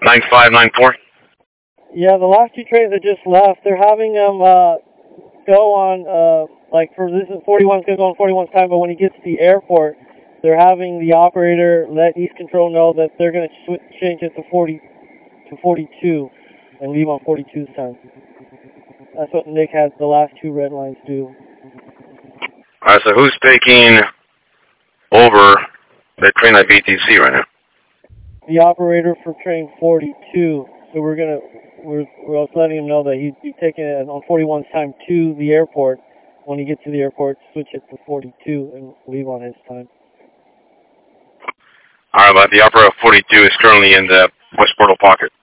9594. Yeah, the last two trains that just left, they're having them go on, like for this is 41's going to go on 41's time, but when he gets to the airport, they're having the operator let East Control know that they're going to change it to 42 and leave on 42's time. That's what Nick has the last two red lines do. Alright, so who's taking over the train at BTC right now? The operator for train 42. So we're also letting him know that he's taking it on 41's time to the airport. When he gets to the airport, switch it to 42 and leave on his time. Alright, but the operator of 42 is currently in the West Portal pocket.